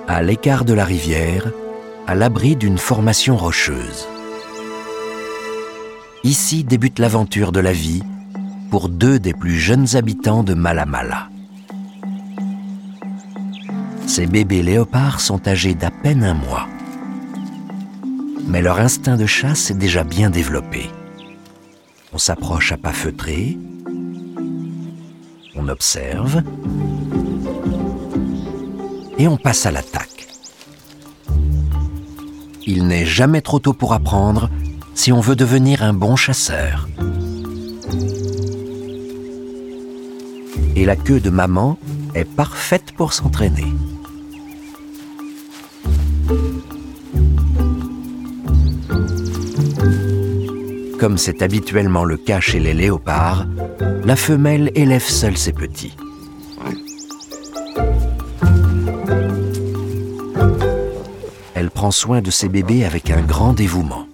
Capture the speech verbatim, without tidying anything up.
à l'écart de la rivière, à l'abri d'une formation rocheuse. Ici débute l'aventure de la vie pour deux des plus jeunes habitants de Mala Mala. Ces bébés léopards sont âgés d'à peine un mois. Mais leur instinct de chasse est déjà bien développé. On s'approche à pas feutrés, on observe et on passe à l'attaque. Il n'est jamais trop tôt pour apprendre si on veut devenir un bon chasseur. Et la queue de maman est parfaite pour s'entraîner. Comme c'est habituellement le cas chez les léopards, la femelle élève seule ses petits. Elle prend soin de ses bébés avec un grand dévouement.